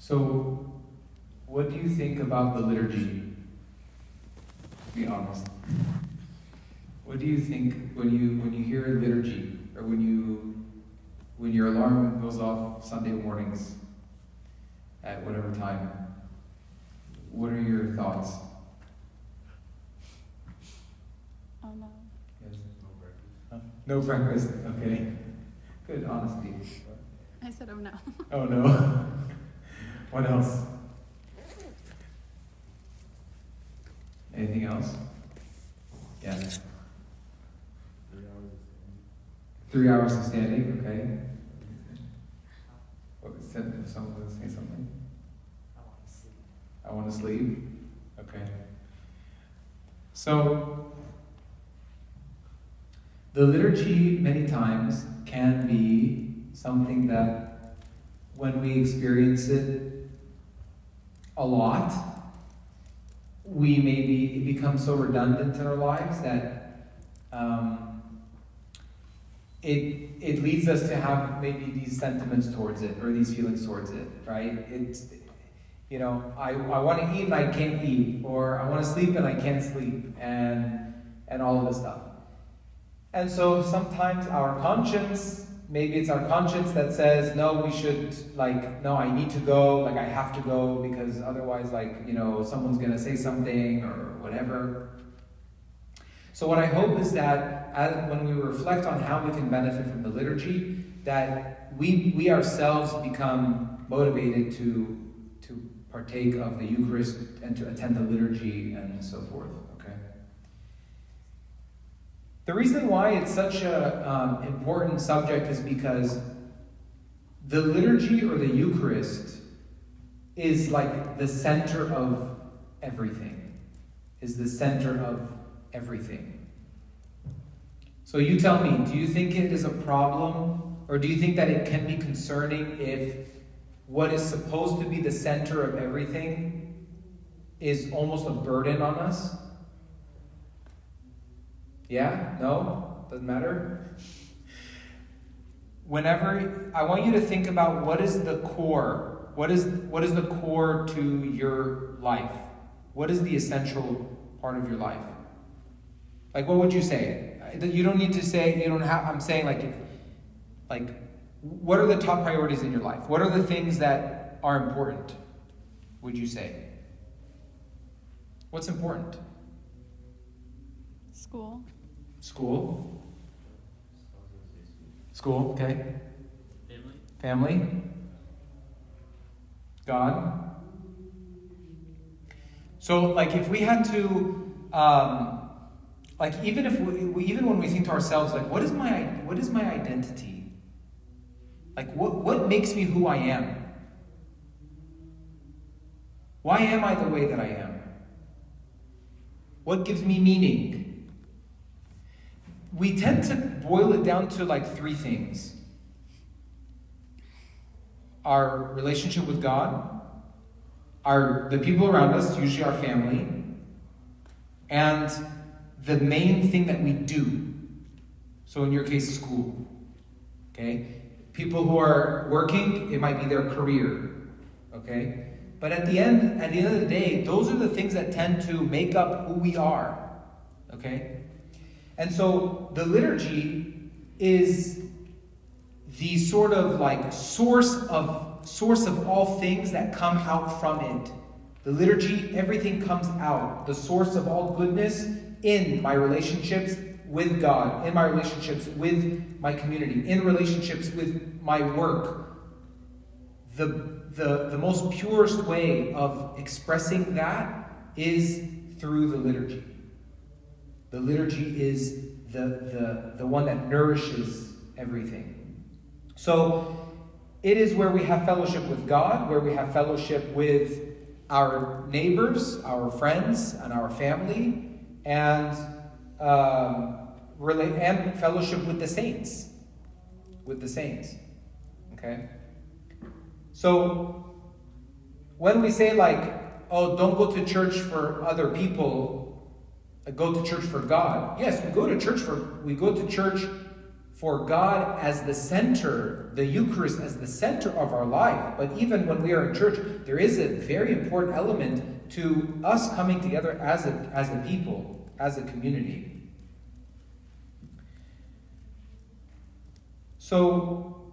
So, what do you think about the liturgy? Be honest. What do you think when you hear liturgy, or when your alarm goes off Sunday mornings at whatever time? What are your thoughts? Oh no. Yes. No breakfast. Okay. Good honesty. I said oh no. Oh no. What else? Anything else? Yeah. 3 hours of standing, okay. What was said? Someone was saying something? I want to sleep. Okay. So, the liturgy many times can be something that when we experience it a lot, it becomes so redundant in our lives that it leads us to have maybe these sentiments towards it, or these feelings towards it, right? It's, I want to eat and I can't eat, or I want to sleep and I can't sleep, and all of this stuff. And so sometimes our conscience, maybe it's our conscience that says, no, we should, no, I need to go, I have to go, because otherwise, someone's going to say something, or whatever. So what I hope is that when we reflect on how we can benefit from the liturgy, that we ourselves become motivated to partake of the Eucharist and to attend the liturgy and so forth. Okay. The reason why it's such an important subject is because the liturgy or the Eucharist is like the center of everything. Is the center of everything. So you tell me, do you think it is a problem, or do you think that it can be concerning if what is supposed to be the center of everything is almost a burden on us? Yeah? No? Doesn't matter? Whenever, I want you to think about what is the core. What is the core to your life? What is the essential part of your life? What would you say? You don't need to say, I'm saying what are the top priorities in your life? What are the things that are important, would you say? What's important? School. School, okay. Family. God. So, if we had to, even when we think to ourselves, what is my identity? What makes me who I am? Why am I the way that I am? What gives me meaning? We tend to boil it down to three things. Our relationship with God, the people around us, usually our family, and the main thing that we do. So in your case, school. Okay? People who are working, it might be their career. Okay? But at the end of the day, those are the things that tend to make up who we are. Okay? And so the liturgy is the sort of source of all things that come out from it. The liturgy, everything comes out. The source of all goodness in my relationships with God, in my relationships with my community, in relationships with my work. The most purest way of expressing that is through the liturgy. The liturgy is the one that nourishes everything. So it is where we have fellowship with God, where we have fellowship with our neighbors, our friends, and our family, and fellowship with the saints. Okay? So when we say don't go to church for other people, go to church for God. Yes, we go to church for God as the center, the Eucharist as the center of our life. But even when we are in church, there is a very important element to us coming together as a people, as a community. So,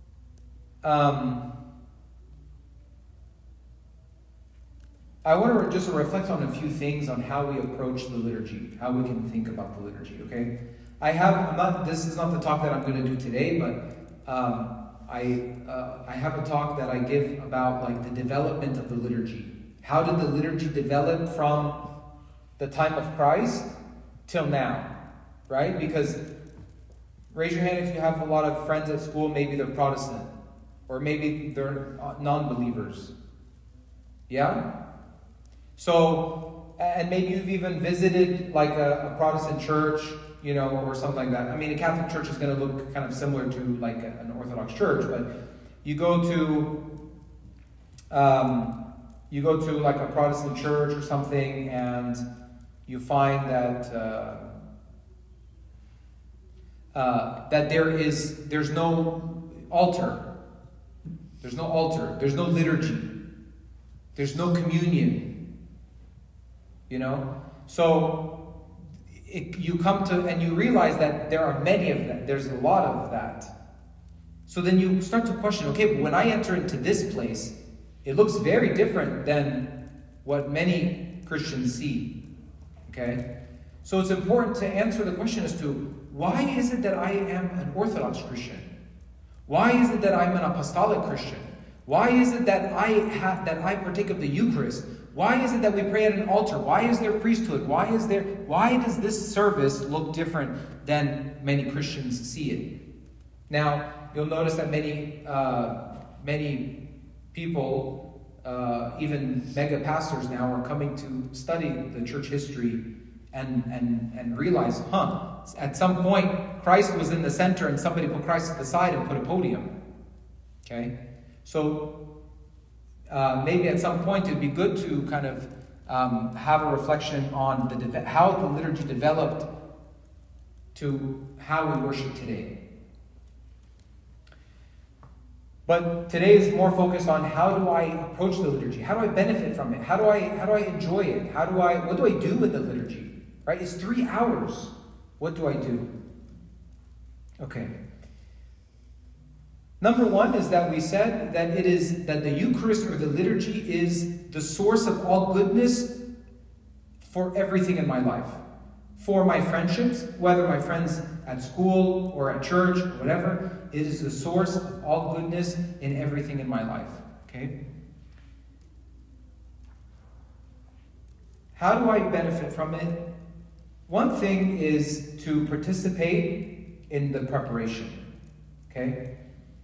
I want to just reflect on a few things on how we approach the liturgy, how we can think about the liturgy, okay? This is not the talk that I'm going to do today, but I have a talk that I give about like the development of the liturgy. How did the liturgy develop from the time of Christ till now, right? Because raise your hand if you have a lot of friends at school, maybe they're Protestant, or maybe they're non-believers. Yeah? So, and maybe you've even visited like a Protestant church, or something like that. I mean, a Catholic church is going to look kind of similar to like an Orthodox church, but you go to like a Protestant church or something, and you find that there's no altar, there's no liturgy, there's no communion. So you come to, and you realize that there are many of them. There's a lot of that. So then you start to question, okay, but when I enter into this place, it looks very different than what many Christians see. Okay? So it's important to answer the question as to, why is it that I am an Orthodox Christian? Why is it that I'm an Apostolic Christian? Why is it that I partake of the Eucharist? Why is it that we pray at an altar? Why is there priesthood? Why does this service look different than many Christians see it? Now, you'll notice that many people, even mega pastors now, are coming to study the church history and realize, at some point Christ was in the center and somebody put Christ at the side and put a podium. Okay? So maybe at some point it'd be good to kind of have a reflection on how the liturgy developed to how we worship today. But today is more focused on how do I approach the liturgy? How do I benefit from it? How do I enjoy it? What do I do with the liturgy? Right? It's 3 hours. What do I do? Okay. Number one is that we said that the Eucharist or the liturgy is the source of all goodness for everything in my life. For my friendships, whether my friends at school or at church or whatever, it is the source of all goodness in everything in my life. Okay? How do I benefit from it? One thing is to participate in the preparation. Okay?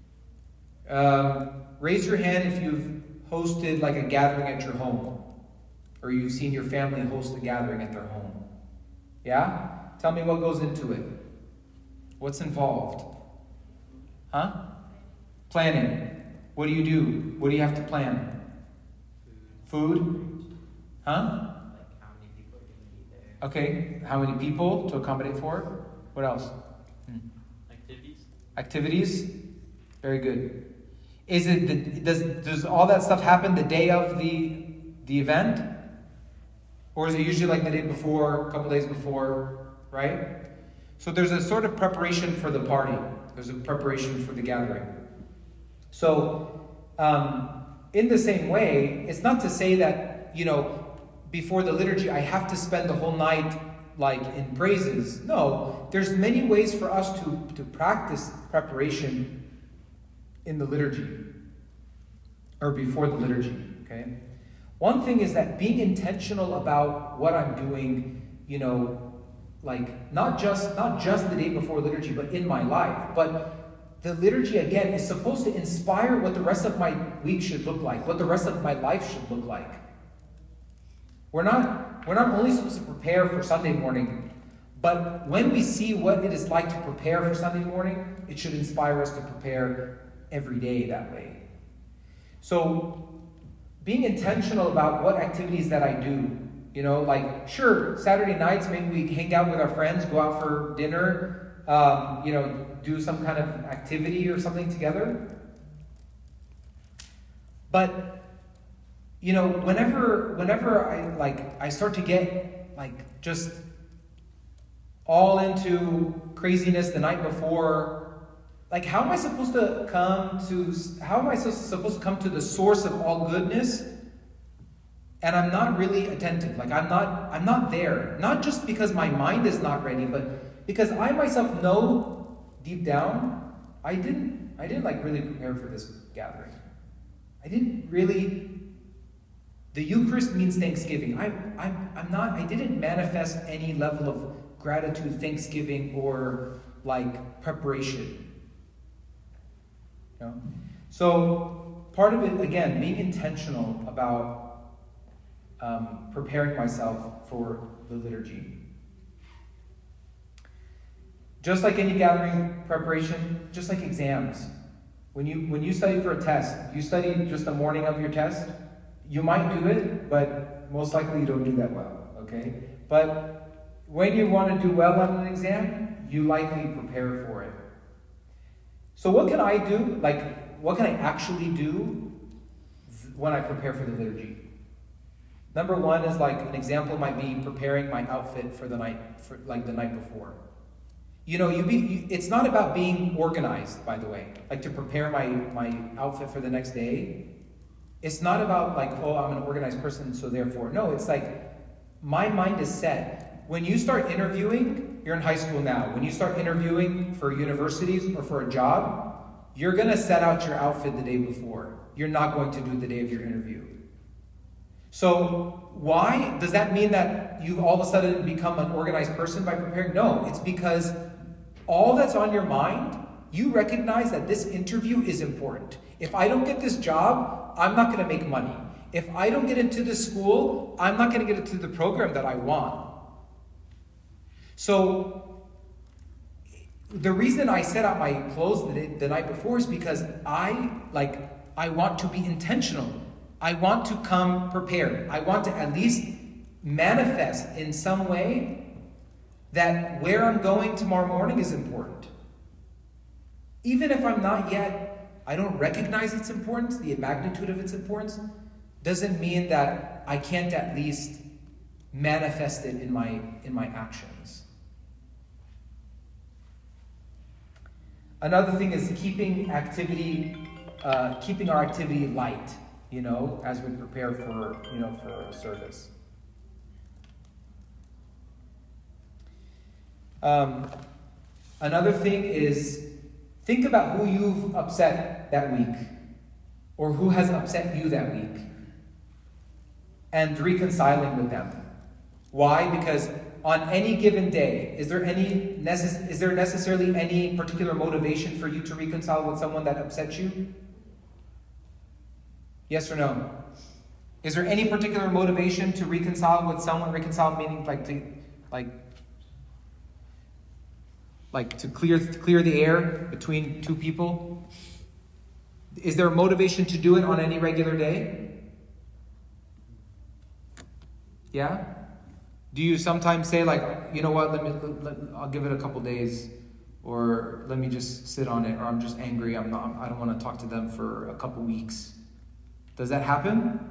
Raise your hand if you've hosted like a gathering at your home, or you've seen your family host a gathering at their home. Yeah? Tell me what goes into it. What's involved? Huh? Planning. What do you do? What do you have to plan? Food? Huh? Like how many people are going to be there. Okay. How many people to accommodate for? What else? Activities? Very good. Does all that stuff happen the day of the event? Or is it usually like the day before, a couple days before, right? So there's a sort of preparation for the party. There's a preparation for the gathering. So, in the same way, it's not to say that, before the liturgy, I have to spend the whole night like in praises. No, there's many ways for us to practice preparation in the liturgy, or before the liturgy, okay? One thing is that being intentional about what I'm doing, like not just the day before liturgy, but in my life. But the liturgy, again, is supposed to inspire what the rest of my week should look like, what the rest of my life should look like. We're not only supposed to prepare for Sunday morning, but when we see what it is like to prepare for Sunday morning, it should inspire us to prepare every day that way. So, being intentional about what activities that I do, sure, Saturday nights, maybe we hang out with our friends, go out for dinner, do some kind of activity or something together. But, whenever I start to get just all into craziness the night before, how am I supposed to come to the source of all goodness? And I'm not really attentive. I'm not there. Not just because my mind is not ready, but because I myself know deep down, I didn't really prepare for this gathering. I didn't really. The Eucharist means thanksgiving. I didn't manifest any level of gratitude, thanksgiving, or preparation. So part of it, again, being intentional about preparing myself for the liturgy. Just like any gathering preparation, just like exams. When you study for a test, you study just the morning of your test. You might do it, but most likely you don't do that well, okay? But when you want to do well on an exam, you likely prepare for it. So what can I do? What can I actually do when I prepare for the liturgy? Number one is an example might be preparing my outfit for the night before. It's not about being organized, by the way. To prepare my outfit for the next day. It's not about I'm an organized person, so therefore. No, it's my mind is set. When you start interviewing, you're in high school now. When you start interviewing for universities or for a job, you're going to set out your outfit the day before. You're not going to do it the day of your interview. So why? Does that mean that you all of a sudden become an organized person by preparing? No, it's because all that's on your mind, you recognize that this interview is important. If I don't get this job, I'm not going to make money. If I don't get into this school, I'm not going to get into the program that I want. So the reason I set out my clothes the night before is because I want to be intentional. I want to come prepared. I want to at least manifest in some way that where I'm going tomorrow morning is important. Even if I'm not yet, I don't recognize its importance, the magnitude of its importance, doesn't mean that I can't at least manifest it in my actions. Another thing is keeping our activity light, as we prepare for a service. Another thing is think about who you've upset that week, or who has upset you that week, and reconciling with them. Why? Because on any given day, is there necessarily any particular motivation for you to reconcile with someone that upset you? Yes or no? Is there any particular motivation to reconcile with someone? Reconcile meaning to clear the air between two people? Is there a motivation to do it on any regular day? Yeah? Do you sometimes say you know what, I'll give it a couple days, or let me just sit on it, or I'm just angry, I don't want to talk to them for a couple weeks. Does that happen?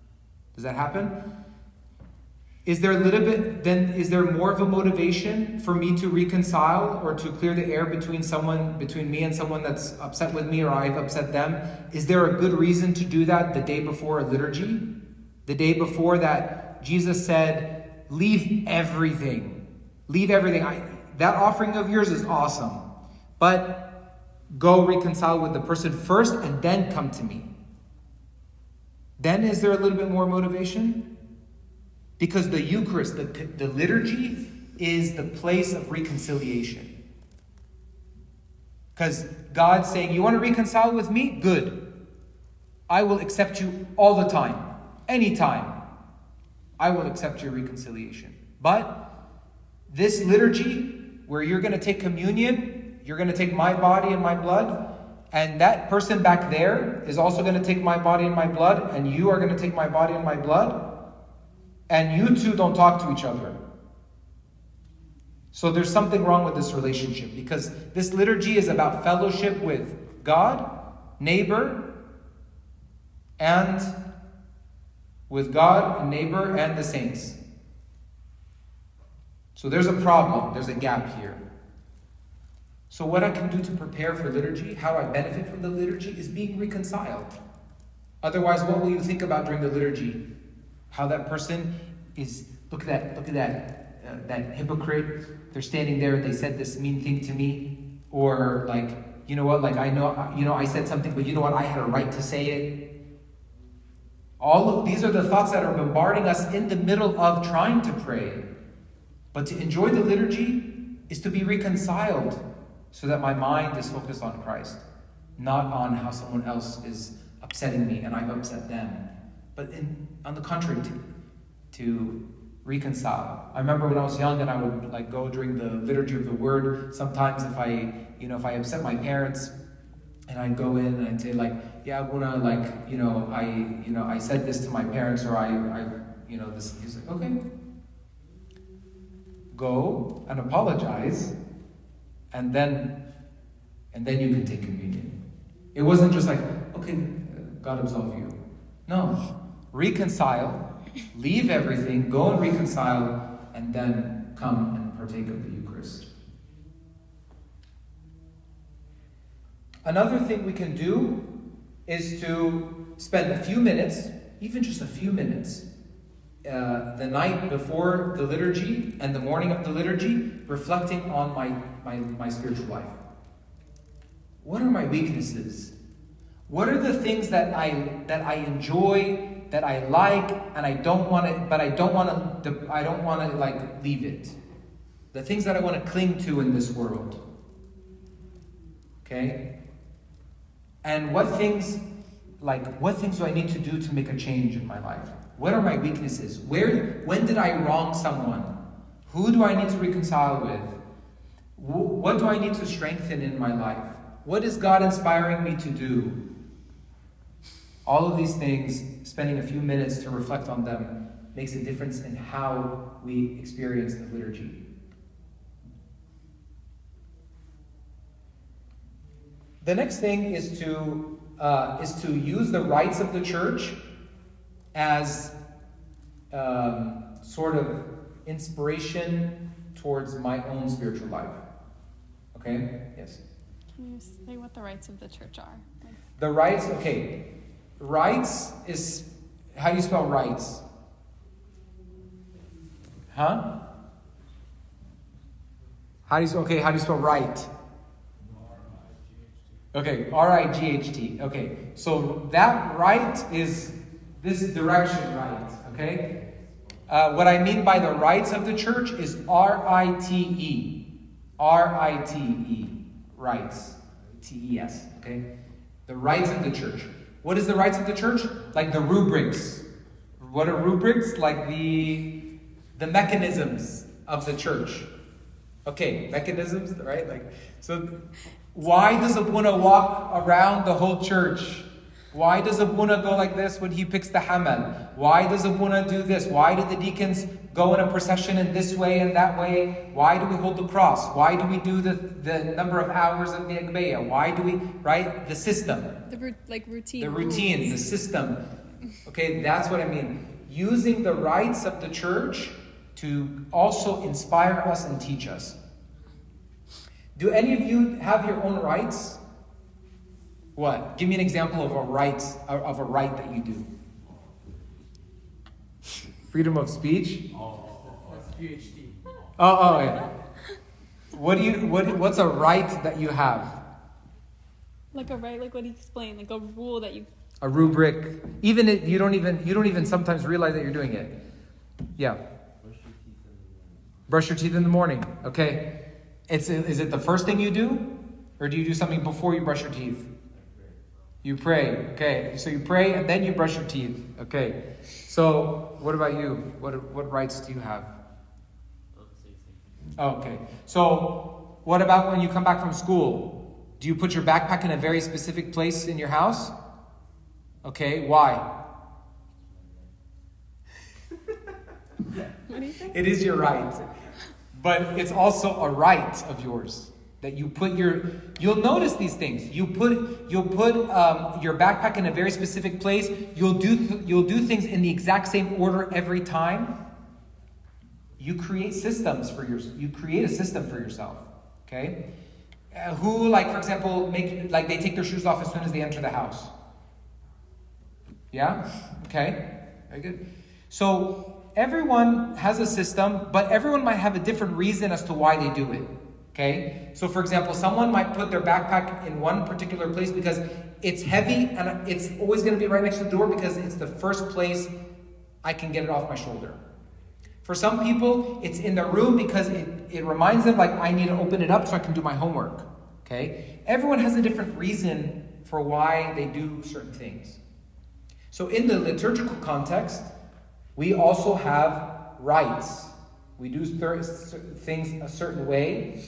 Is there more of a motivation for me to reconcile or to clear the air between me and someone that's upset with me, or I've upset them? Is there a good reason to do that the day before a liturgy? The day before that Jesus said, leave everything. Leave everything. That offering of yours is awesome. But go reconcile with the person first and then come to me. Then is there a little bit more motivation? Because the Eucharist, the liturgy, is the place of reconciliation. Because God's saying, you want to reconcile with me? Good. I will accept you all the time. Anytime. I will accept your reconciliation. But this liturgy, where you're going to take communion, you're going to take my body and my blood, and that person back there is also going to take my body and my blood, and you are going to take my body and my blood, and you two don't talk to each other. So there's something wrong with this relationship, because this liturgy is about fellowship with God, neighbor, and the saints. So there's a problem, there's a gap here. So what I can do to prepare for liturgy, how I benefit from the liturgy, is being reconciled. Otherwise, what will you think about during the liturgy? How that person is, look at that hypocrite. They're standing there, they said this mean thing to me. Or like, you know what, like I said something, but you know what, I had a right to say it. All of these are the thoughts that are bombarding us in the middle of trying to pray. But to enjoy the liturgy is to be reconciled so that my mind is focused on Christ, not on how someone else is upsetting me and I've upset them. But on the contrary, to reconcile. I remember when I was young and I would like go during the liturgy of the word. Sometimes if I upset my parents, and I'd go in and I'd say like, yeah, Abuna, like, I said this to my parents, or this. He's like, okay, go and apologize, and then you can take communion. It wasn't just like, okay, God absolve you. No, reconcile, leave everything, go and reconcile, and then come and partake of the Eucharist. Another thing we can do is to spend a few minutes, even just a few minutes, the night before the liturgy and the morning of the liturgy, reflecting on my spiritual life. What are my weaknesses? What are the things that I enjoy, that I like, and I don't want to, but I don't want to like leave it. The things that I want to cling to in this world. Okay? And what things do I need to do to make a change in my life? What are my weaknesses? When did I wrong someone? Who do I need to reconcile with? What do I need to strengthen in my life? What is God inspiring me to do? All of these things, spending a few minutes to reflect on them, makes a difference in how we experience the liturgy. The next thing is to use the rites of the church as sort of inspiration towards my own spiritual life. Okay? Yes? Can you say what the rites of the church are? The rites, okay. Rites is, how do you spell rites? Huh? How do you spell right? Okay, R-I-G-H-T. Okay, so that right is this direction right, okay? What I mean by the rites of the church is R-I-T-E. R-I-T-E. Rites. T-E-S, okay? The rites of the church. What is the rites of the church? Like the rubrics. What are rubrics? Like the mechanisms of the church. Okay, mechanisms, right? So why does Abuna walk around the whole church? Why does Abuna go like this when he picks the hamal? Why does Abuna do this? Why do the deacons go in a procession in this way and that way? Why do we hold the cross? Why do we do the number of hours of the Agbeya? Why do we, right? The system. Routine. The routine, the system. Okay, that's what I mean. Using the rites of the church to also inspire us and teach us. Do any of you have your own rites? What? Give me an example of a rite that you do. Freedom of speech? That's PhD. Oh yeah. What's a rite that you have? Like a rite, like what he explained, like a rule that you. A rubric. Even if you don't even sometimes realize that you're doing it. Yeah. Brush your teeth in the morning. Okay. Is it the first thing you do? Or do you do something before you brush your teeth? You pray. Okay. So you pray and then you brush your teeth. Okay. So what about you? What rights do you have? Okay. So what about when you come back from school? Do you put your backpack in a very specific place in your house? Okay. Why? What do you think? It is your right. But it's also a right of yours that you put you'll notice these things. You'll put your backpack in a very specific place. You'll do things in the exact same order every time. You create systems for you create a system for yourself. Okay? Who, like, for example, they take their shoes off as soon as they enter the house? Yeah? Okay. Very good. So everyone has a system, but everyone might have a different reason as to why they do it. Okay? So for example, someone might put their backpack in one particular place because it's heavy and it's always going to be right next to the door because it's the first place I can get it off my shoulder. For some people, it's in their room because it reminds them, like, I need to open it up so I can do my homework. Okay? Everyone has a different reason for why they do certain things. So in the liturgical context, we also have rites. We do things a certain way.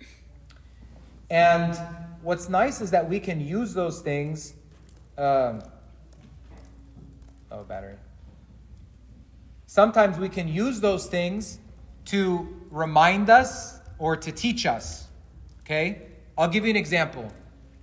And what's nice is that we can use those things. Battery. Sometimes we can use those things to remind us or to teach us. Okay? I'll give you an example.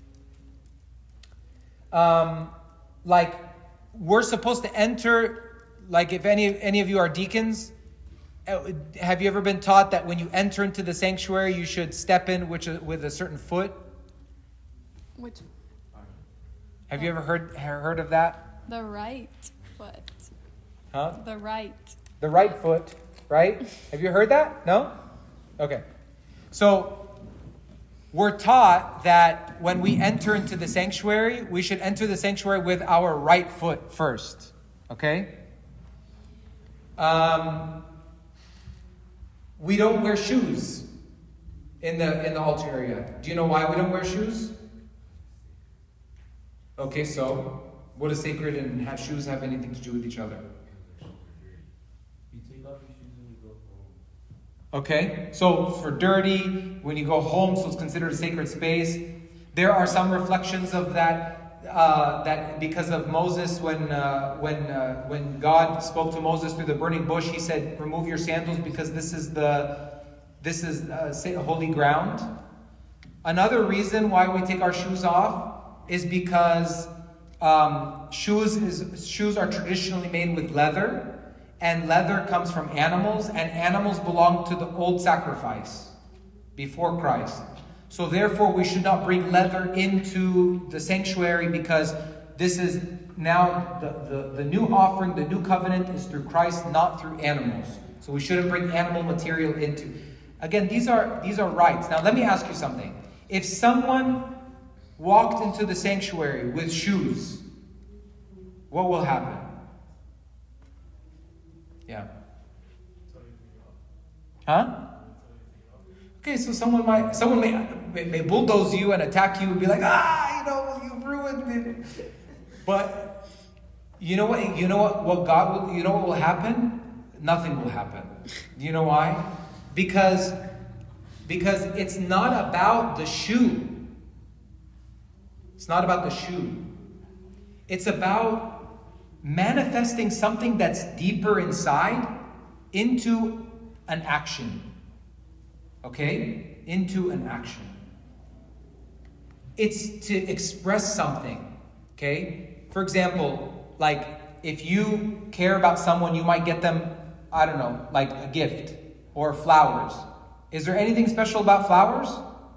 Like, we're supposed to enter, like, if any of you are deacons, have you ever been taught that when you enter into the sanctuary, you should step in with a certain foot? Which? Have you ever heard of that? The right foot. Huh? The right. The right foot, right? Have you heard that? No? Okay. So, we're taught that when we enter into the sanctuary, we should enter the sanctuary with our right foot first. Okay? We don't wear shoes in the altar area. Do you know why we don't wear shoes? Okay, so what does sacred and shoes have anything to do with each other? You take off your shoes when you go home. Okay, so for dirty, when you go home, so it's considered a sacred space. There are some reflections of that, that because of Moses, when God spoke to Moses through the burning bush, he said, "Remove your sandals because this is holy ground." Another reason why we take our shoes off is because shoes are traditionally made with leather. And leather comes from animals, and animals belong to the old sacrifice before Christ. So therefore, we should not bring leather into the sanctuary because this is now the new offering, the new covenant is through Christ, not through animals. So we shouldn't bring animal material into. Again, these are rites. Now let me ask you something. If someone walked into the sanctuary with shoes, what will happen? Yeah. Huh? Okay, so someone may bulldoze you and attack you and be like, you ruined it. But you know what will happen? Nothing will happen. Do you know why? Because it's not about the shoe. It's not about the shoe. It's about manifesting something that's deeper inside into an action. Okay? Into an action. It's to express something. Okay? For example, like if you care about someone, you might get them, I don't know, like a gift or flowers. Is there anything special about flowers?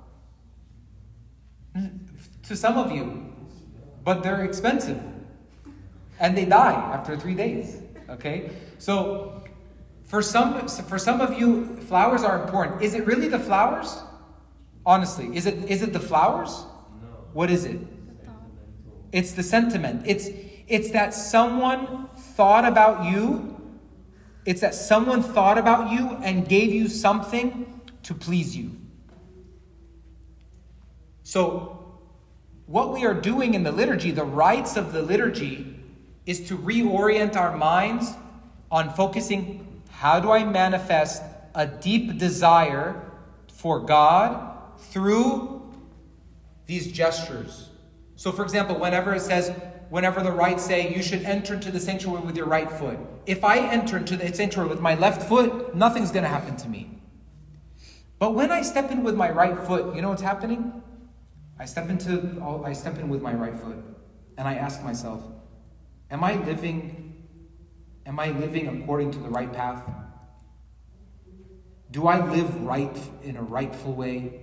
To some of you. But they're expensive. And they die after 3 days. Okay? So for some of you, flowers are important. Is it really the flowers? Honestly, is it the flowers? No. What is it? It's the sentiment. It's that someone thought about you. It's that someone thought about you and gave you something to please you. So what we are doing in the liturgy, the rites of the liturgy, is to reorient our minds on focusing, how do I manifest a deep desire for God through these gestures? So for example, whenever the rites say you should enter into the sanctuary with your right foot. If I enter into the sanctuary with my left foot, nothing's going to happen to me. But when I step in with my right foot, you know what's happening? I step in with my right foot, and I ask myself, am I living according to the right path? Do I live right in a rightful way?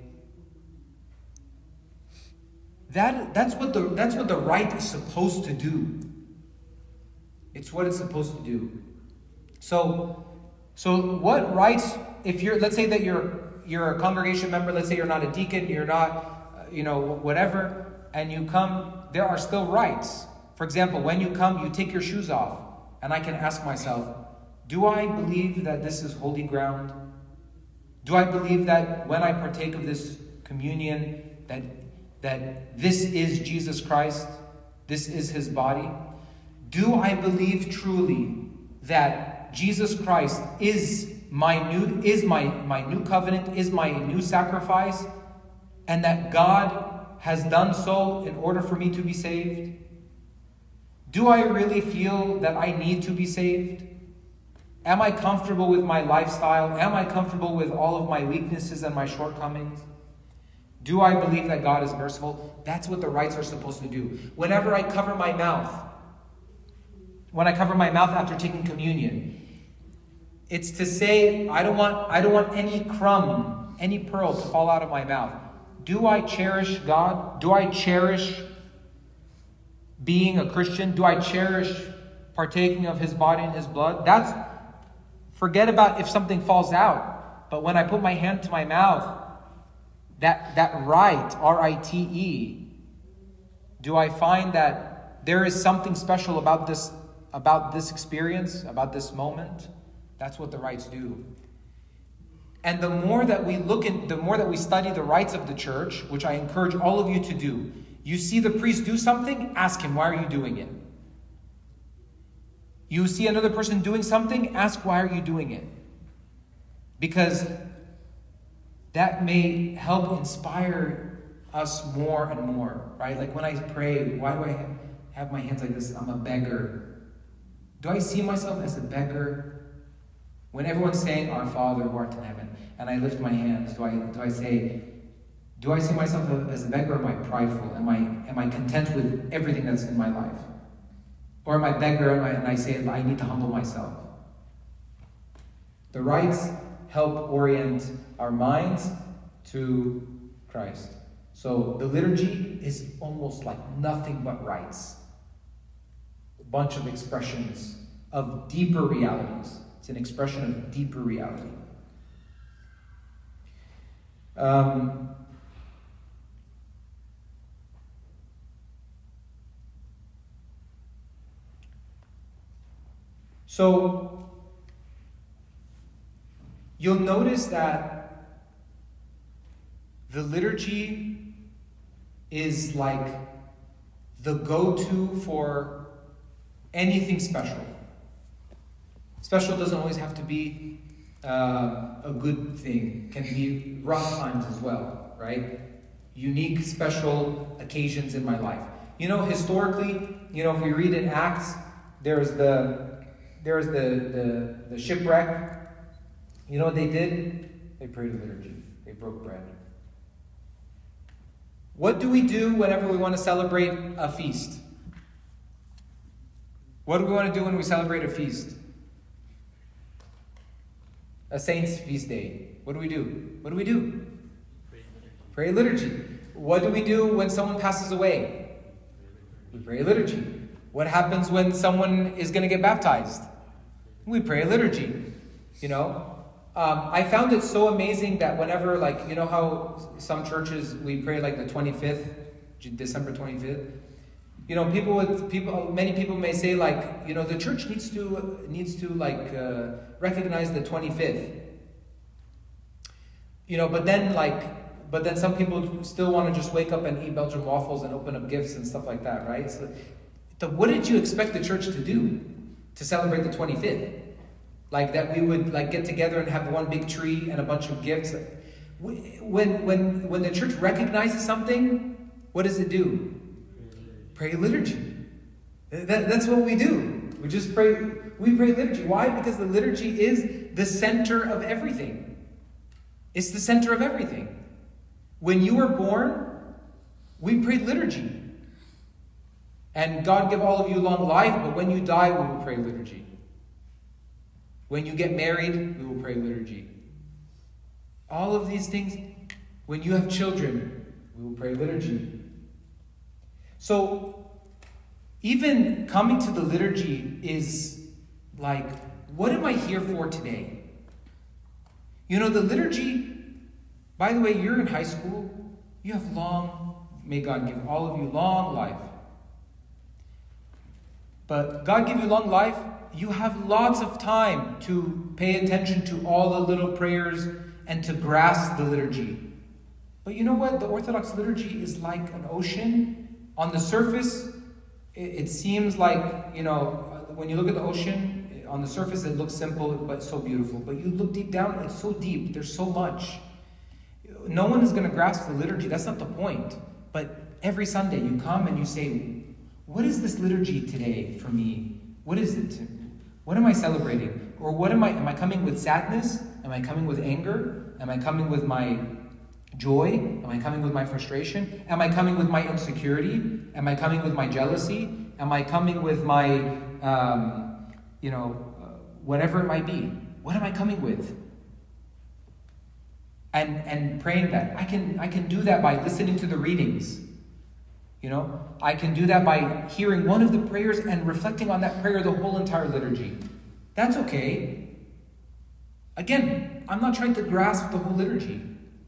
That's what the right is supposed to do. It's what it's supposed to do. So what rights, if let's say that you're a congregation member, let's say you're not a deacon, you're not, whatever, and you come, there are still rights. For example, when you come, you take your shoes off, and I can ask myself, do I believe that this is holy ground? Do I believe that when I partake of this communion, that this is Jesus Christ, this is his body? Do I believe truly that Jesus Christ is my new covenant, is my new sacrifice, and that God has done so in order for me to be saved? Do I really feel that I need to be saved? Am I comfortable with my lifestyle? Am I comfortable with all of my weaknesses and my shortcomings? Do I believe that God is merciful? That's what the rites are supposed to do. Whenever I cover my mouth, when I cover my mouth after taking communion, it's to say, I don't want any crumb, any pearl to fall out of my mouth. Do I cherish God? Do I cherish being a Christian? Do I cherish partaking of his body and his blood? Forget about if something falls out. But when I put my hand to my mouth, that rite, R-I-T-E, do I find that there is something special about this experience, about this moment? That's what the rites do. And the more that we study the rites of the church, which I encourage all of you to do, you see the priest do something, ask him, why are you doing it? You see another person doing something, ask, why are you doing it? Because that may help inspire us more and more, right? Like when I pray, why do I have my hands like this? I'm a beggar. Do I see myself as a beggar? When everyone's saying, Our Father who art in heaven, and I lift my hands, do I see myself as a beggar, or am I prideful? Am I content with everything that's in my life? Or am I a beggar and I say, I need to humble myself? The rites help orient our minds to Christ. So the liturgy is almost like nothing but rites. A bunch of expressions of deeper realities. It's an expression of deeper reality. So you'll notice that the liturgy is like the go-to for anything special. Special doesn't always have to be a good thing. It can be rough times as well, right? Unique, special occasions in my life. Historically, if we read in Acts, there's the shipwreck. You know what they did? They prayed a liturgy. They broke bread. What do we do whenever we want to celebrate a feast? What do we want to do when we celebrate a feast? A saint's feast day. What do we do? Pray a liturgy. What do we do when someone passes away? We pray a liturgy. What happens when someone is going to get baptized? We pray a liturgy. I found it so amazing that whenever, how some churches we pray the 25th, December 25th. Many people may say the church needs to recognize the 25th. But then some people still want to just wake up and eat Belgian waffles and open up gifts and stuff like that, right? So what did you expect the church to do to celebrate the 25th? That we would get together and have one big tree and a bunch of gifts. When the church recognizes something, what does it do? Pray liturgy. That's what we do. We just pray. We pray liturgy. Why? Because the liturgy is the center of everything. It's the center of everything. When you were born, we prayed liturgy. And God give all of you long life, but when you die, we will pray liturgy. When you get married, we will pray liturgy. All of these things, when you have children, we will pray liturgy. So, even coming to the liturgy is like, what am I here for today? You know, the liturgy, by the way, you're in high school, you have may God give all of you long life. But God give you long life, you have lots of time to pay attention to all the little prayers and to grasp the liturgy. But you know what? The Orthodox liturgy is like an ocean. On the surface, it seems like, you know, when you look at the ocean, on the surface it looks simple but so beautiful. But you look deep down, it's so deep. There's so much. No one is going to grasp the liturgy. That's not the point. But every Sunday you come and you say, what is this liturgy today for me? What is it? What am I celebrating? Or what am I coming with sadness? Am I coming with anger? Am I coming with my joy? Am I coming with my frustration? Am I coming with my insecurity? Am I coming with my jealousy? Am I coming with my, whatever it might be? What am I coming with? And praying that. I can do that by listening to the readings. You know, I can do that by hearing one of the prayers and reflecting on that prayer the whole entire liturgy. That's okay. Again, I'm not trying to grasp the whole liturgy.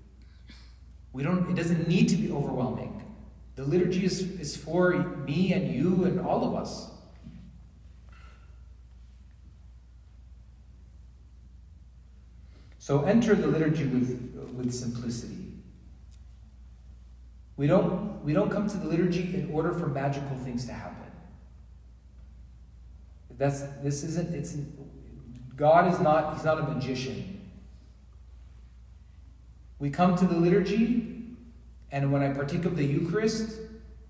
It doesn't need to be overwhelming. The liturgy is for me and you and all of us. So enter the liturgy with simplicity. We don't come to the liturgy in order for magical things to happen. God is not, he's not a magician. We come to the liturgy, and when I partake of the Eucharist,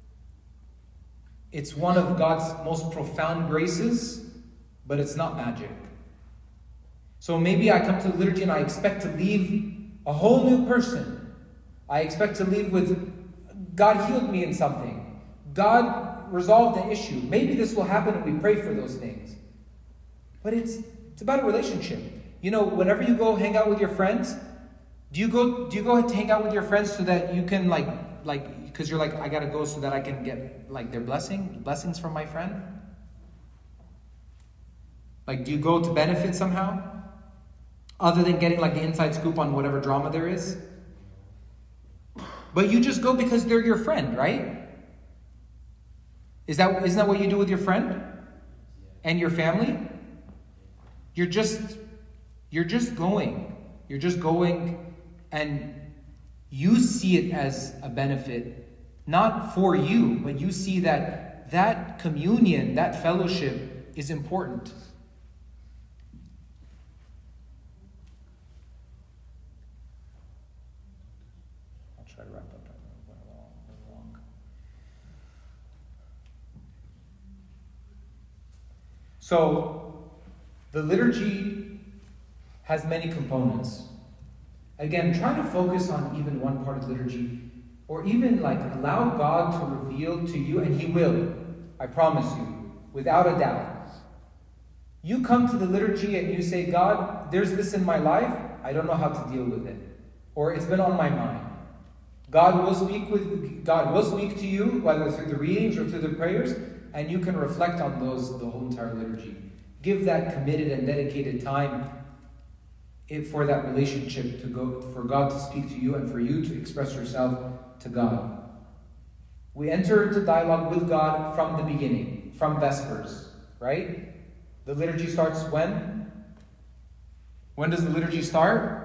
it's one of God's most profound graces, but it's not magic. So maybe I come to the liturgy and I expect to leave a whole new person. I expect to leave with, God healed me in something. God resolved the issue. Maybe this will happen and we pray for those things. But it's about a relationship. You know, whenever you go hang out with your friends, do you go to hang out with your friends so that you can because you're like, I gotta go so that I can get like their blessings from my friend? Like, do you go to benefit somehow? Other than getting like the inside scoop on whatever drama there is? But you just go because they're your friend, right? Isn't that what you do with your friend? And your family? You're just going. You're just going, and you see it as a benefit, not for you, but you see that communion, that fellowship is important. Try to wrap up. Went long. So, the liturgy has many components. Again, try to focus on even one part of liturgy, or even allow God to reveal to you, and He will, I promise you, without a doubt. You come to the liturgy and you say, God, there's this in my life, I don't know how to deal with it. Or it's been on my mind. God will speak to you, whether through the readings or through the prayers, and you can reflect on those the whole entire liturgy. Give that committed and dedicated time for that relationship for God to speak to you and for you to express yourself to God. We enter into dialogue with God from the beginning, from Vespers, right? The liturgy starts when? When does the liturgy start?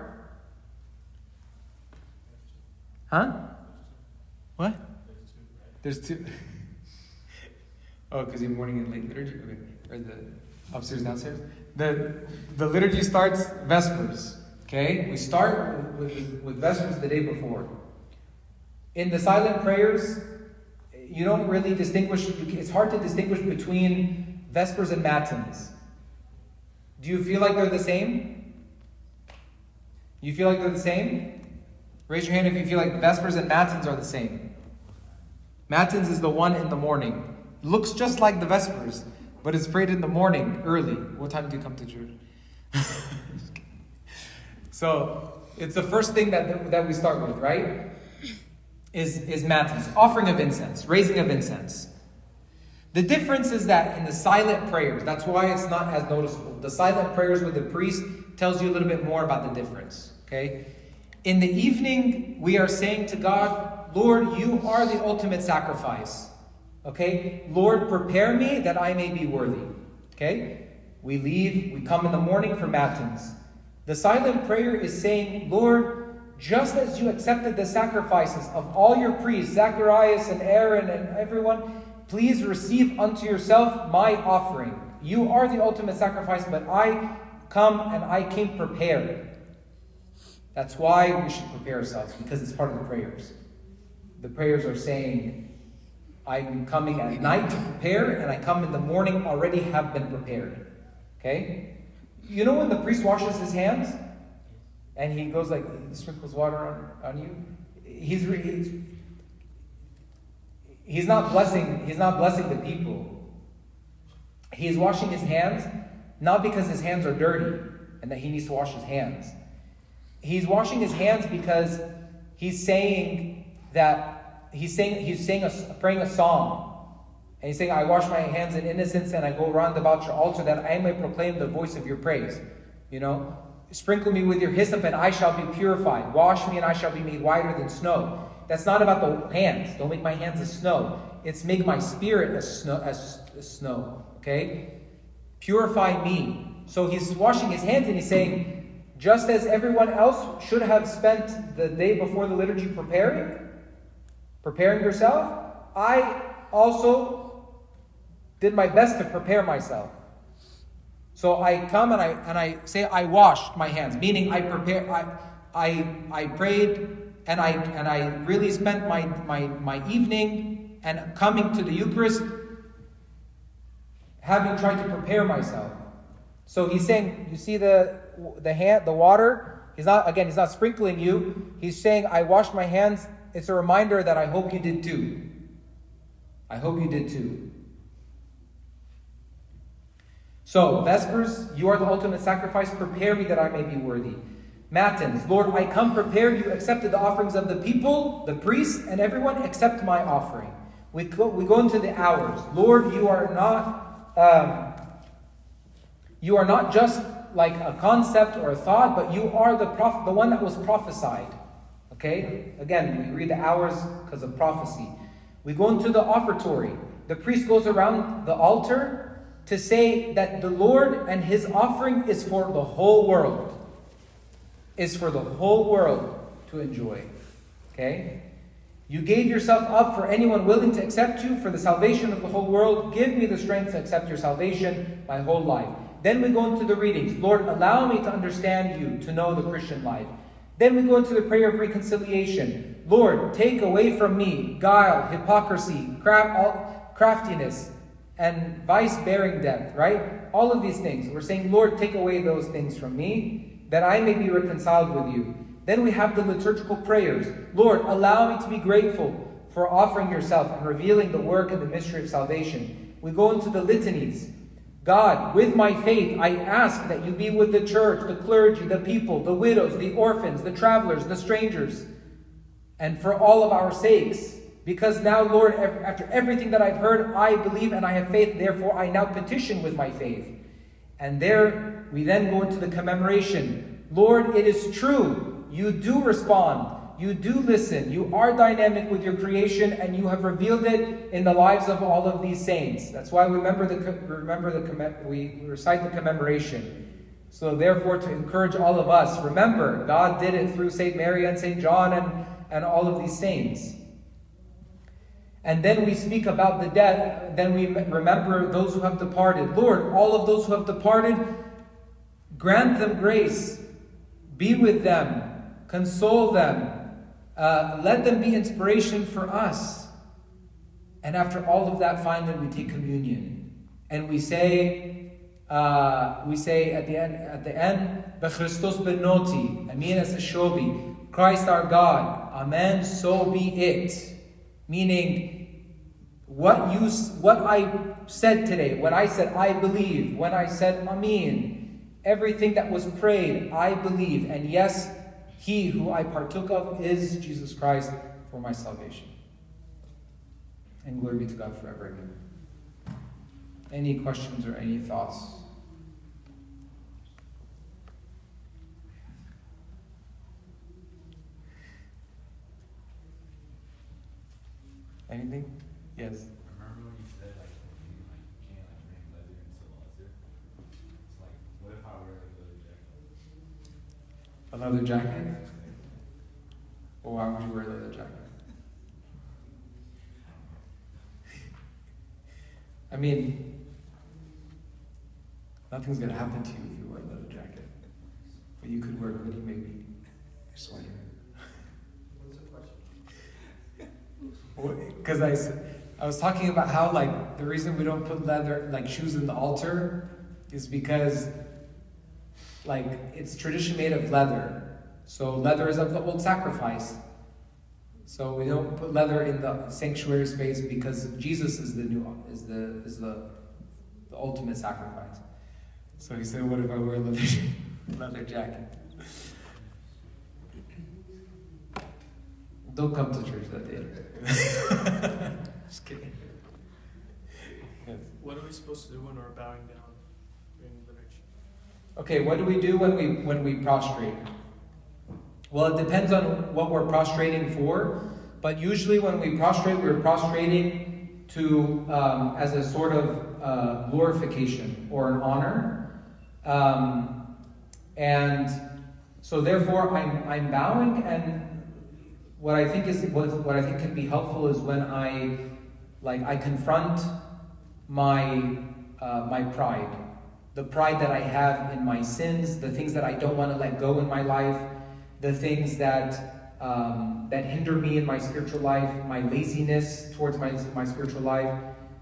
Huh? What? There's two. Oh, because you're morning and late liturgy? Okay. Or the upstairs, downstairs? The liturgy starts Vespers. Okay? We start with Vespers the day before. In the silent prayers, you don't really distinguish, it's hard to distinguish between Vespers and Matins. Do you feel like they're the same? You feel like they're the same? Raise your hand if you feel like Vespers and Matins are the same. Matins is the one in the morning. Looks just like the Vespers, but it's prayed in the morning, early. What time do you come to church? So, it's the first thing that we start with, right? Is Matins, offering of incense, raising of incense. The difference is that in the silent prayers, that's why it's not as noticeable. The silent prayers with the priest tells you a little bit more about the difference, okay? In the evening, we are saying to God, Lord, you are the ultimate sacrifice, okay? Lord, prepare me that I may be worthy, okay? We leave, we come in the morning for Matins. The silent prayer is saying, Lord, just as you accepted the sacrifices of all your priests, Zacharias and Aaron and everyone, please receive unto yourself my offering. You are the ultimate sacrifice, but I come and I came prepared. That's why we should prepare ourselves, because it's part of the prayers. The prayers are saying, I'm coming at night to prepare, and I come in the morning already have been prepared. Okay? You know when the priest washes his hands? And he goes like, he sprinkles water on you? He's not blessing the people. He is washing his hands, not because his hands are dirty and that he needs to wash his hands. He's washing his hands because he's praying a song. And he's saying, I wash my hands in innocence and I go round about your altar that I may proclaim the voice of your praise. You know? Sprinkle me with your hyssop and I shall be purified. Wash me and I shall be made whiter than snow. That's not about the hands. Don't make my hands as snow. It's make my spirit as snow. Okay? Purify me. So he's washing his hands and he's saying, just as everyone else should have spent the day before the liturgy preparing yourself, I also did my best to prepare myself. So I come and I say I washed my hands, meaning I prayed and I really spent my evening and coming to the Eucharist having tried to prepare myself. So he's saying, you see the water, he's not sprinkling you. He's saying I washed my hands. It's a reminder that I hope you did too. I hope you did too. So, Vespers, you are the ultimate sacrifice. Prepare me that I may be worthy. Matins, Lord, I come prepared. You accepted the offerings of the people, the priests, and everyone except my offering. We go into the hours. Lord, you are not just like a concept or a thought, but you are the one that was prophesied. Okay? Again, we read the hours because of prophecy. We go into the offertory. The priest goes around the altar to say that the Lord and his offering is for the whole world. Is for the whole world to enjoy. Okay? You gave yourself up for anyone willing to accept you for the salvation of the whole world. Give me the strength to accept your salvation my whole life. Then we go into the readings. Lord, allow me to understand you, to know the Christian life. Then we go into the prayer of reconciliation. Lord, take away from me guile, hypocrisy, craftiness, and vice-bearing death, right? All of these things. We're saying, Lord, take away those things from me, that I may be reconciled with you. Then we have the liturgical prayers. Lord, allow me to be grateful for offering yourself and revealing the work and the mystery of salvation. We go into the litanies. God, with my faith, I ask that you be with the church, the clergy, the people, the widows, the orphans, the travelers, the strangers, and for all of our sakes. Because now, Lord, after everything that I've heard, I believe and I have faith. Therefore, I now petition with my faith. And there, we then go into the commemoration. Lord, it is true. You do respond. You do listen. You are dynamic with your creation, and you have revealed it in the lives of all of these saints. That's why we recite the commemoration. So therefore, to encourage all of us, remember, God did it through St. Mary and St. John and all of these saints. And then we speak about the death. Then we remember those who have departed. Lord, all of those who have departed, grant them grace. Be with them. Console them. Let them be inspiration for us. And after all of that, finally, we take communion. And we say, we say at the end, Bechristos benoti, Amin es shobi, Christ our God, Amen, so be it. Meaning, what I said today, when I said I believe, when I said Amin, everything that was prayed, I believe. And yes, he who I partook of is Jesus Christ for my salvation. And glory be to God forever. Amen. Any questions or any thoughts? Anything? Yes. Remember when you said you can't bring leather into the altar? It's like, what if I wear a leather jacket? A leather jacket? Well, why would you wear a leather jacket? I mean, nothing's going to happen to you if you wear a leather jacket. But you could wear a hoodie maybe. Your sweater. What's the question? Because I was talking about how the reason we don't put leather shoes in the altar is because it's tradition made of leather. So leather is of the old sacrifice. So we don't put leather in the sanctuary space because Jesus is the ultimate sacrifice. So he said, "What if I wear a leather jacket?" Don't come to church that day. Just kidding. Yes. What are we supposed to do when we're bowing down during liturgy? Okay, what do we do when we prostrate? Well, it depends on what we're prostrating for, but usually when we prostrate, we're prostrating to as a sort of glorification or an honor, and so therefore I'm bowing, and what I think can be helpful is when I confront my pride, the pride that I have in my sins, the things that I don't want to let go in my life. The things that hinder me in my spiritual life, my laziness towards my spiritual life,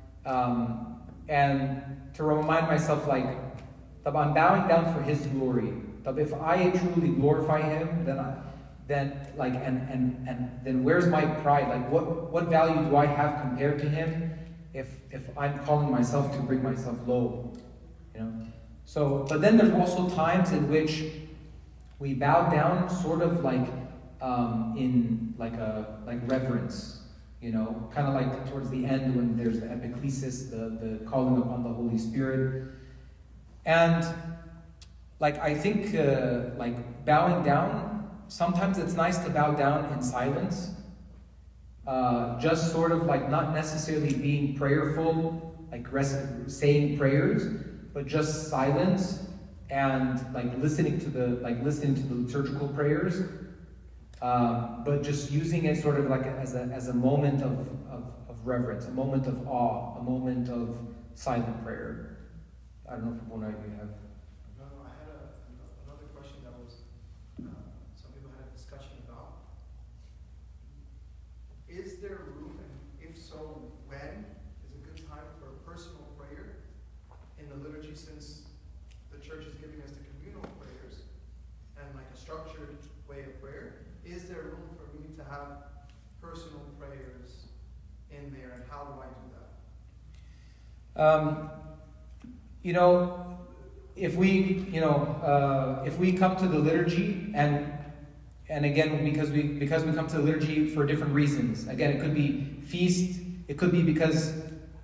and to remind myself I'm bowing down for His glory. If I truly glorify Him, then where's my pride? What value do I have compared to Him if I'm calling myself to bring myself low? So, but then there's also times in which we bow down sort of in reverence, kind of towards the end when there's the epiclesis, the calling upon the Holy Spirit. And I think bowing down, sometimes it's nice to bow down in silence, just sort of not necessarily being prayerful, saying prayers, but just silence. And listening to the liturgical prayers, but just using it sort of as a moment of reverence, a moment of awe, a moment of silent prayer. I don't know if one of you have. No, I had another question that was some people had a discussion about. Is there room, and if so, when is a good time for personal prayer in the liturgy, since the church is giving us the communal prayers and a structured way of prayer? Is there room for me to have personal prayers in there, and how do I do that? If we come to the liturgy, and again because we come to the liturgy for different reasons. Again, it could be feast. It could be because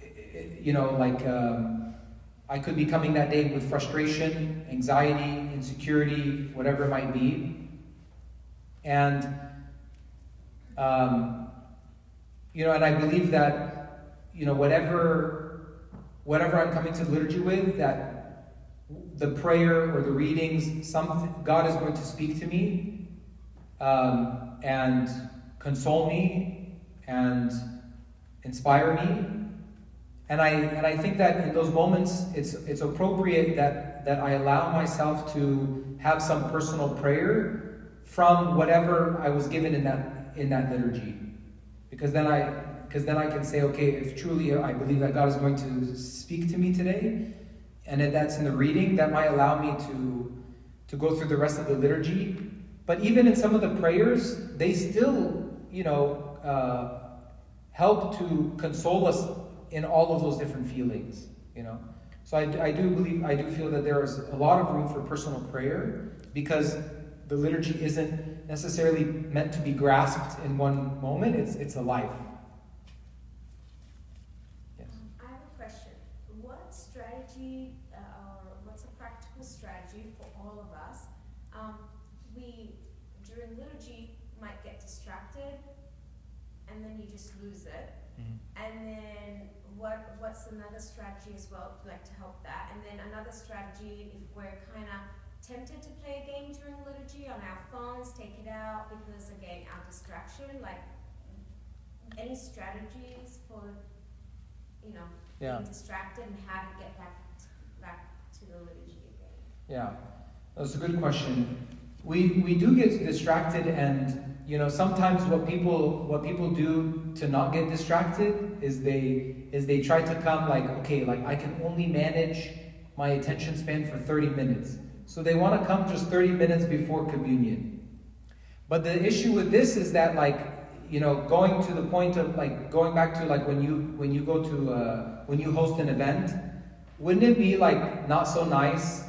I could be coming that day with frustration, anxiety, insecurity, whatever it might be. And, and I believe that, whatever I'm coming to the liturgy with, that the prayer or the readings, God is going to speak to me, and console me, and inspire me. And I think that in those moments, it's appropriate that I allow myself to have some personal prayer from whatever I was given in that liturgy, because then I can say, okay, if truly I believe that God is going to speak to me today, and if that's in the reading, that might allow me to go through the rest of the liturgy. But even in some of the prayers, they still, help to console us in all of those different feelings, So I do feel that there is a lot of room for personal prayer, because the liturgy isn't necessarily meant to be grasped in one moment. It's a life. Yes. I have a question. What strategy, or what's a practical strategy for all of us? We, during liturgy, might get distracted, and then you just lose it. And then what's another strategy as well, like to help that? And then another strategy, if we're kind of tempted to play a game during liturgy on our phones, take it out, because again, our distraction, like any strategies for, being distracted and how to get back to the liturgy again? Yeah, that's a good question. We do get distracted, and sometimes what people do to not get distracted is they try to come like I can only manage my attention span for 30 minutes. So they want to come just 30 minutes before communion. But the issue with this is that going to the point of going back to when you go to when you host an event, wouldn't it be not so nice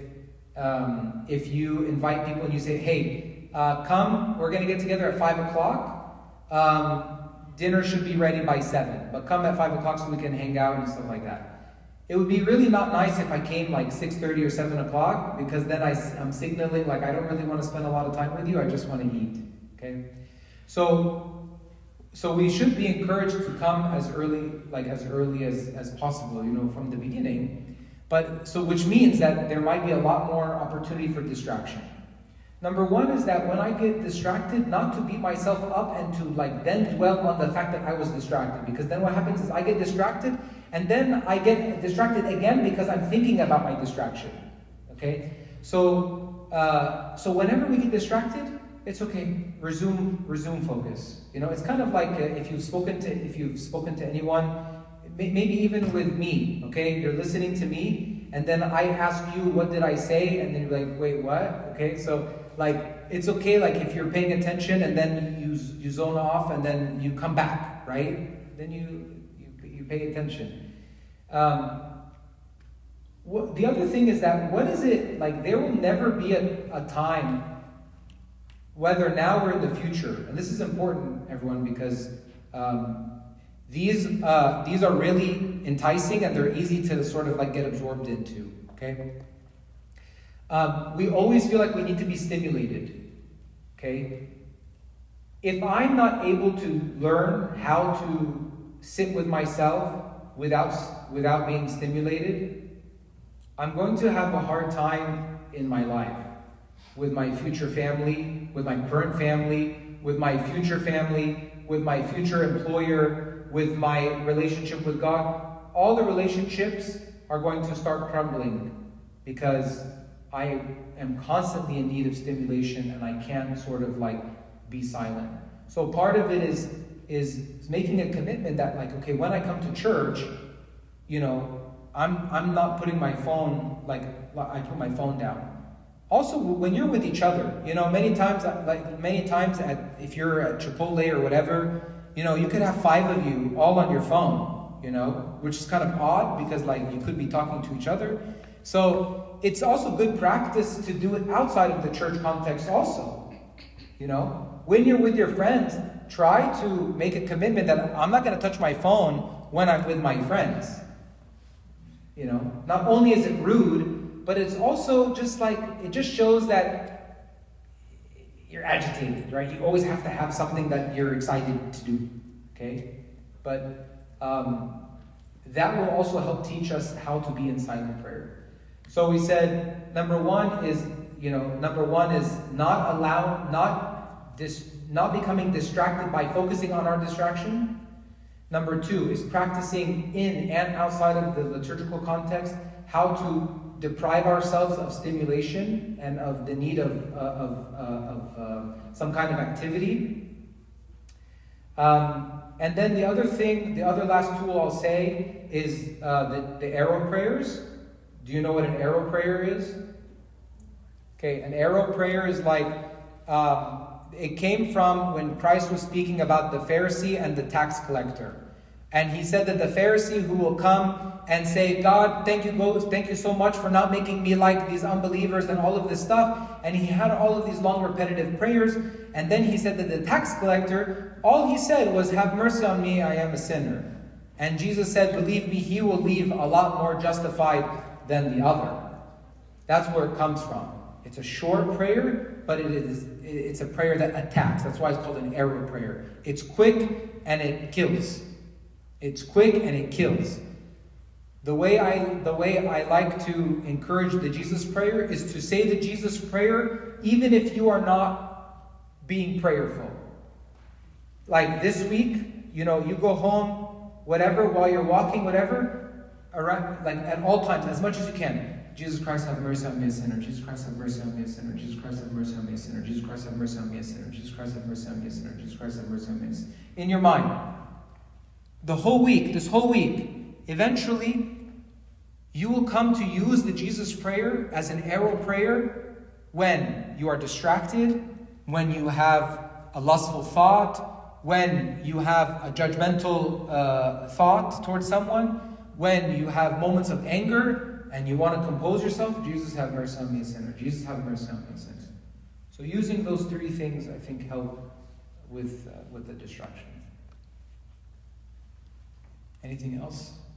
if you invite people and you say, hey, come, we're going to get together at 5 o'clock. Dinner should be ready by 7, but come at 5 o'clock so we can hang out and stuff like that. It would be really not nice if I came 6:30 or 7 o'clock, because then I'm signaling I don't really want to spend a lot of time with you. I just want to eat. Okay, so we should be encouraged to come as early as possible, from the beginning. But which means that there might be a lot more opportunity for distraction. Number one is that when I get distracted, not to beat myself up and to then dwell on the fact that I was distracted. Because then what happens is I get distracted, and then I get distracted again because I'm thinking about my distraction. Okay? So whenever we get distracted, it's okay. Resume focus. It's kind of like if you've spoken to anyone, maybe even with me, okay? You're listening to me, and then I ask you, what did I say? And then you're like, wait, what? Okay, so it's okay, if you're paying attention and then you zone off and then you come back, right? Then you pay attention. The other thing is that, what is it, there will never be a time, whether now or in the future, and this is important, everyone, because these are really enticing, and they're easy to sort of get absorbed into, okay? We always feel like we need to be stimulated, okay? If I'm not able to learn how to sit with myself without being stimulated, I'm going to have a hard time in my life, with my future family, with my current family, with my future family, with my future employer, with my relationship with God. All the relationships are going to start crumbling because I am constantly in need of stimulation, and I can't sort of be silent. So part of it is making a commitment that okay, when I come to church, I'm not putting my phone, I put my phone down. Also, when you're with each other, many times if you're at Chipotle or whatever, you could have 5 of you all on your phone, which is kind of odd because you could be talking to each other. So it's also good practice to do it outside of the church context also. When you're with your friends, try to make a commitment that I'm not going to touch my phone when I'm with my friends. Not only is it rude, but it's also just it just shows that you're agitated, right? You always have to have something that you're excited to do, okay? But that will also help teach us how to be in silent prayer. So we said number one is not becoming distracted by focusing on our distraction. Number 2 is practicing in and outside of the liturgical context how to deprive ourselves of stimulation and of the need of some kind of activity. And then the other last tool I'll say is the arrow prayers. Do you know what an arrow prayer is? Okay, an arrow prayer is like, it came from when Christ was speaking about the Pharisee and the tax collector. And he said that the Pharisee who will come and say, God, thank you so much for not making me like these unbelievers and all of this stuff. And he had all of these long repetitive prayers. And then he said that the tax collector, all he said was, have mercy on me, I am a sinner. And Jesus said, believe me, he will leave a lot more justified than the other. That's where it comes from. It's a short prayer, but it's a prayer that attacks. That's why it's called an arrow prayer. It's quick and it kills. It's quick and it kills. The way I like to encourage the Jesus prayer is to say the Jesus prayer even if you are not being prayerful. Like this week, you go home, whatever, while you're walking, whatever, around, like at all times, as much as you can. Jesus Christ, have mercy on me, a sinner. Jesus Christ, have mercy on me, a sinner. Jesus Christ, have mercy on me, a sinner. Jesus Christ, have mercy on me, a sinner. Jesus Christ, have mercy on me, a sinner. Jesus Christ, have mercy on me, a sinner. In your mind. This whole week, eventually, you will come to use the Jesus prayer as an arrow prayer when you are distracted, when you have a lustful thought, when you have a judgmental thought towards someone, when you have moments of anger, and you want to compose yourself. Jesus, have mercy on me, a sinner. Jesus, have mercy on me, a sinner. So using those three things, I think, help with the distraction. Anything else?